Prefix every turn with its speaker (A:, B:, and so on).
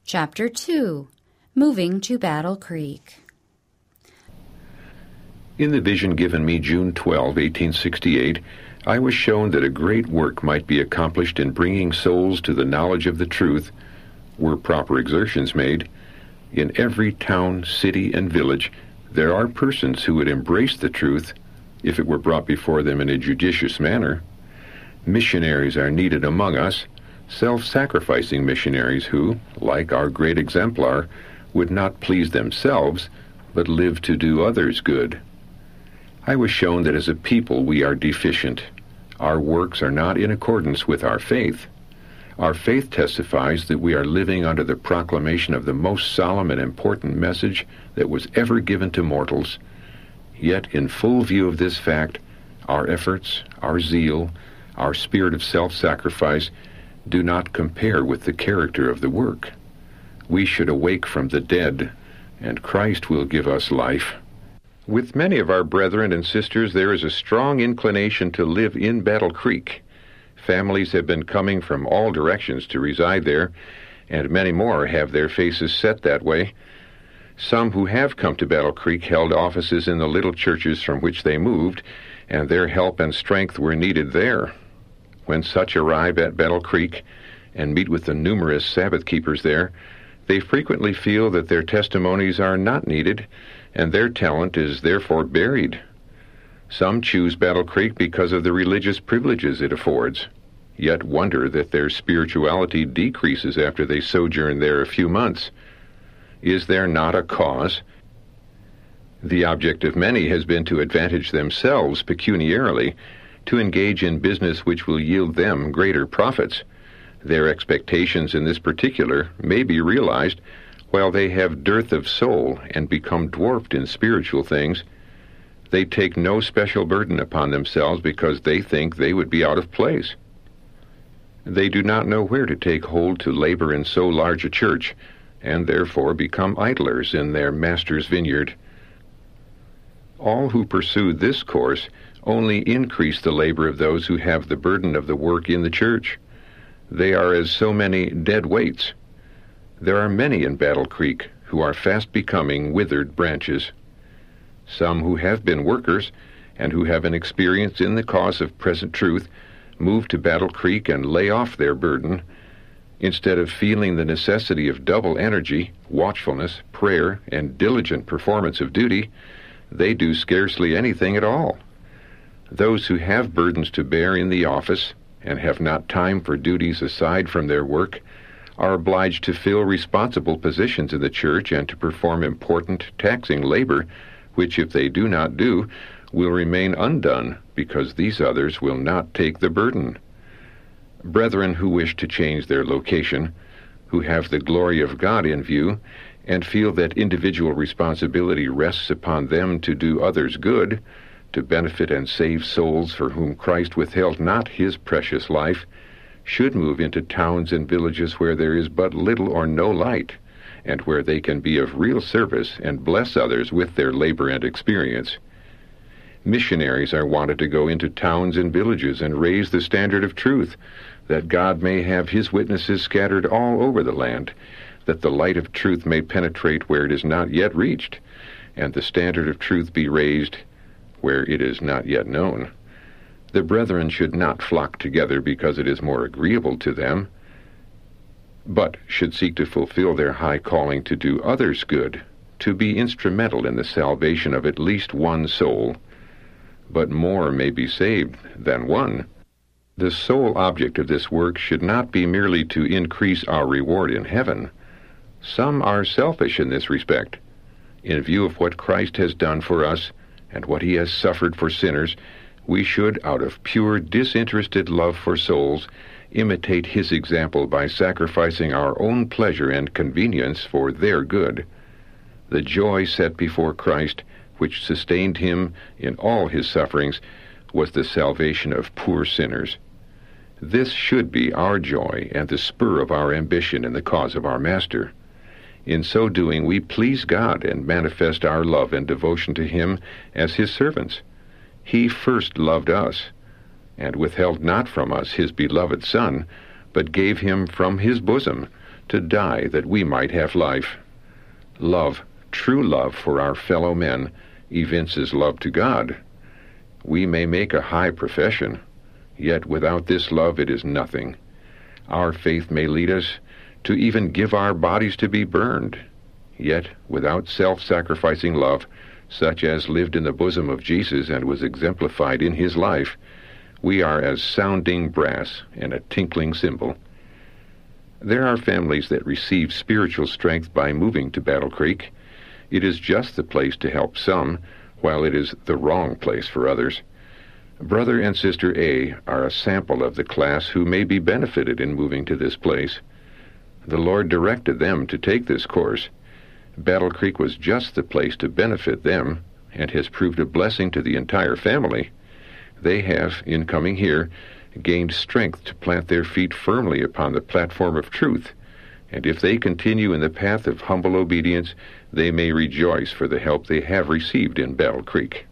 A: Chapter 2. Moving to Battle Creek.
B: In the vision given me June 12, 1868, I was shown that a great work might be accomplished in bringing souls to the knowledge of the truth, were proper exertions made. In every town, city, and village, there are persons who would embrace the truth if it were brought before them in a judicious manner. Missionaries are needed among us, self-sacrificing missionaries who, like our great exemplar, would not please themselves, but live to do others good. I was shown that as a people we are deficient. Our works are not in accordance with our faith. Our faith testifies that we are living under the proclamation of the most solemn and important message that was ever given to mortals. Yet, in full view of this fact, our efforts, our zeal, our spirit of self-sacrifice do not compare with the character of the work. We should awake from the dead, and Christ will give us life. With many of our brethren and sisters, there is a strong inclination to live in Battle Creek. Families have been coming from all directions to reside there, and many more have their faces set that way. Some who have come to Battle Creek held offices in the little churches from which they moved, and their help and strength were needed there. When such arrive at Battle Creek and meet with the numerous Sabbath keepers there, they frequently feel that their testimonies are not needed, and their talent is therefore buried. Some choose Battle Creek because of the religious privileges it affords, yet wonder that their spirituality decreases after they sojourn there a few months. Is there not a cause? The object of many has been to advantage themselves pecuniarily, to engage in business which will yield them greater profits. Their expectations in this particular may be realized, while they have dearth of soul and become dwarfed in spiritual things. They take no special burden upon themselves because they think they would be out of place. They do not know where to take hold to labor in so large a church, and therefore become idlers in their master's vineyard. All who pursue this course only increase the labor of those who have the burden of the work in the church. They are as so many dead weights. There are many in Battle Creek who are fast becoming withered branches. Some who have been workers and who have an experience in the cause of present truth move to Battle Creek and lay off their burden. Instead of feeling the necessity of double energy, watchfulness, prayer, and diligent performance of duty, they do scarcely anything at all. Those who have burdens to bear in the office and have not time for duties aside from their work are obliged to fill responsible positions in the church and to perform important, taxing labor, which, if they do not do, will remain undone, because these others will not take the burden. Brethren who wish to change their location, who have the glory of God in view, and feel that individual responsibility rests upon them to do others good, to benefit and save souls for whom Christ withheld not his precious life, should move into towns and villages where there is but little or no light, and where they can be of real service and bless others with their labor and experience. Missionaries are wanted to go into towns and villages and raise the standard of truth, that God may have his witnesses scattered all over the land, that the light of truth may penetrate where it is not yet reached, and the standard of truth be raised where it is not yet known. The brethren should not flock together because it is more agreeable to them, but should seek to fulfill their high calling to do others good, to be instrumental in the salvation of at least one soul. But more may be saved than one. The sole object of this work should not be merely to increase our reward in heaven. Some are selfish in this respect. In view of what Christ has done for us and what he has suffered for sinners, we should, out of pure disinterested love for souls, imitate his example by sacrificing our own pleasure and convenience for their good. The joy set before Christ, which sustained him in all his sufferings, was the salvation of poor sinners. This should be our joy and the spur of our ambition in the cause of our Master. In so doing, we please God and manifest our love and devotion to him as his servants. He first loved us, and withheld not from us his beloved Son, but gave him from his bosom, to die that we might have life. Love, true love for our fellow men, evinces love to God. We may make a high profession, yet without this love it is nothing. Our faith may lead us to even give our bodies to be burned, yet without self-sacrificing love, such as lived in the bosom of Jesus and was exemplified in his life, we are as sounding brass and a tinkling cymbal. There are families that receive spiritual strength by moving to Battle Creek. It is just the place to help some, while it is the wrong place for others. Brother and Sister A are a sample of the class who may be benefited in moving to this place. The Lord directed them to take this course. Battle Creek was just the place to benefit them, and has proved a blessing to the entire family. They have, in coming here, gained strength to plant their feet firmly upon the platform of truth, and if they continue in the path of humble obedience, they may rejoice for the help they have received in Battle Creek.